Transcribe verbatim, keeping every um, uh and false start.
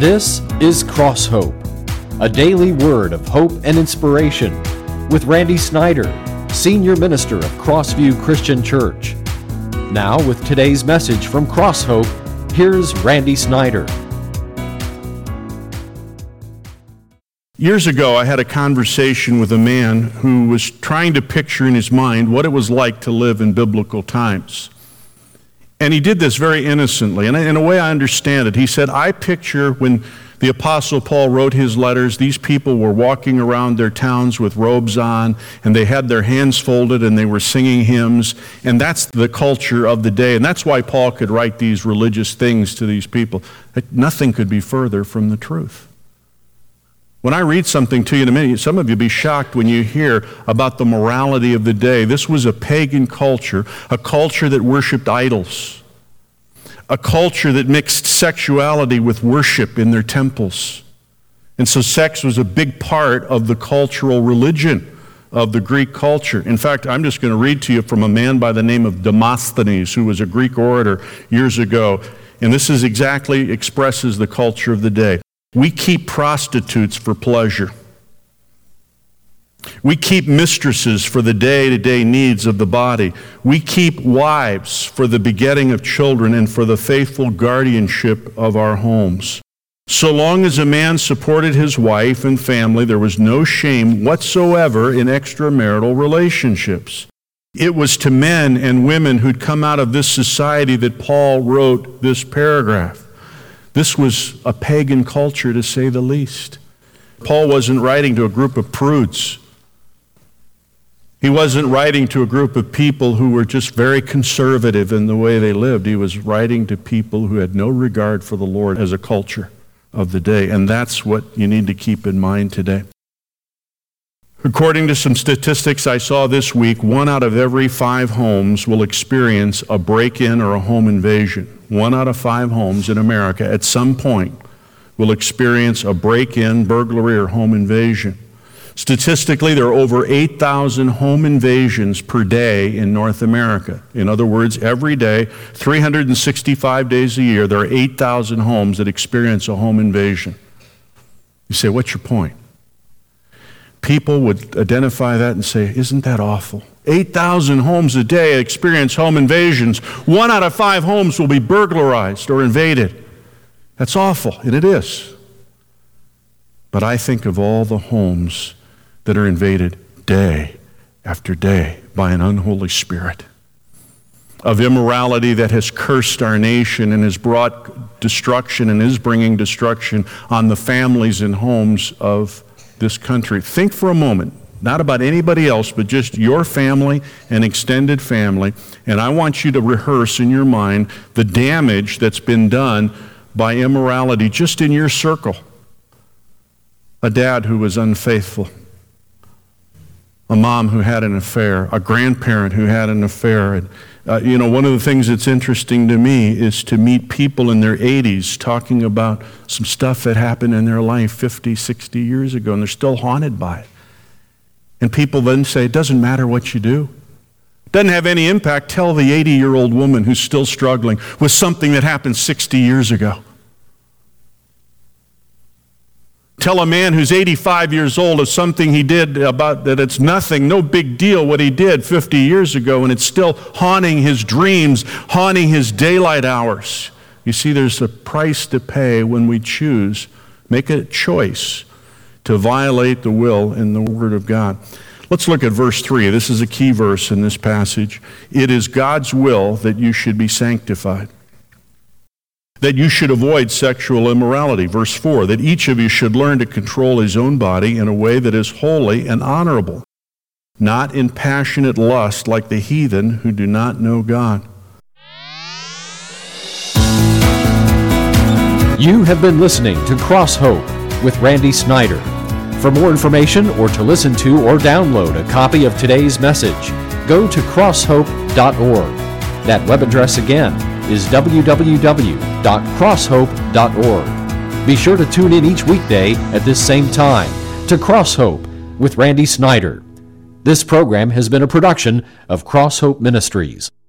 This is Cross Hope, a daily word of hope and inspiration with Randy Snyder, Senior Minister of Crossview Christian Church. Now with today's message from Cross Hope, here's Randy Snyder. Years ago, I had a conversation with a man who was trying to picture in his mind what it was like to live in biblical times. And he did this very innocently, and in a way I understand it. He said, I picture when the Apostle Paul wrote his letters, these people were walking around their towns with robes on, and they had their hands folded, and they were singing hymns, and that's the culture of the day. And that's why Paul could write these religious things to these people. Nothing could be further from the truth. When I read something to you in a minute, some of you will be shocked when you hear about the morality of the day. This was a pagan culture, a culture that worshiped idols, a culture that mixed sexuality with worship in their temples. And so sex was a big part of the cultural religion of the Greek culture. In fact, I'm just going to read to you from a man by the name of Demosthenes, who was a Greek orator years ago. And this is exactly expresses the culture of the day. We keep prostitutes for pleasure. We keep mistresses for the day-to-day needs of the body. We keep wives for the begetting of children and for the faithful guardianship of our homes. So long as a man supported his wife and family, there was no shame whatsoever in extramarital relationships. It was to men and women who'd come out of this society that Paul wrote this paragraph. This was a pagan culture, to say the least. Paul wasn't writing to a group of prudes. He wasn't writing to a group of people who were just very conservative in the way they lived. He was writing to people who had no regard for the Lord as a culture of the day. And that's what you need to keep in mind today. According to some statistics I saw this week, one out of every five homes will experience a break-in or a home invasion. One out of five homes in America at some point will experience a break-in, burglary, or home invasion. Statistically, there are over eight thousand home invasions per day in North America. In other words, every day, three hundred sixty-five days a year, there are eight thousand homes that experience a home invasion. You say, what's your point? People would identify that and say, isn't that awful? eight thousand homes a day experience home invasions. One out of five homes will be burglarized or invaded. That's awful, and it is. But I think of all the homes that are invaded day after day by an unholy spirit, of immorality that has cursed our nation and has brought destruction and is bringing destruction on the families and homes of this country. Think for a moment, not about anybody else, but just your family and extended family. And I want you to rehearse in your mind the damage that's been done by immorality just in your circle. A dad who was unfaithful, a mom who had an affair, a grandparent who had an affair. And, uh, you know, one of the things that's interesting to me is to meet people in their eighties talking about some stuff that happened in their life fifty, sixty years ago, and they're still haunted by it. And people then say, it doesn't matter what you do. It doesn't have any impact. Tell the eighty-year-old woman who's still struggling with something that happened sixty years ago. Tell a man who's eighty-five years old of something he did about that it's nothing, no big deal what he did fifty years ago, and it's still haunting his dreams, haunting his daylight hours. You see, there's a price to pay when we choose, make a choice to violate the will and the Word of God. Let's look at verse three. This is a key verse in this passage. It is God's will that you should be sanctified, that you should avoid sexual immorality. Verse four, that each of you should learn to control his own body in a way that is holy and honorable, not in passionate lust like the heathen who do not know God. You have been listening to Cross Hope with Randy Snyder. For more information or to listen to or download a copy of today's message, go to cross hope dot org. That web address again is w w w dot cross hope dot org. Be sure to tune in each weekday at this same time to Cross Hope with Randy Snyder. This program has been a production of Cross Hope Ministries.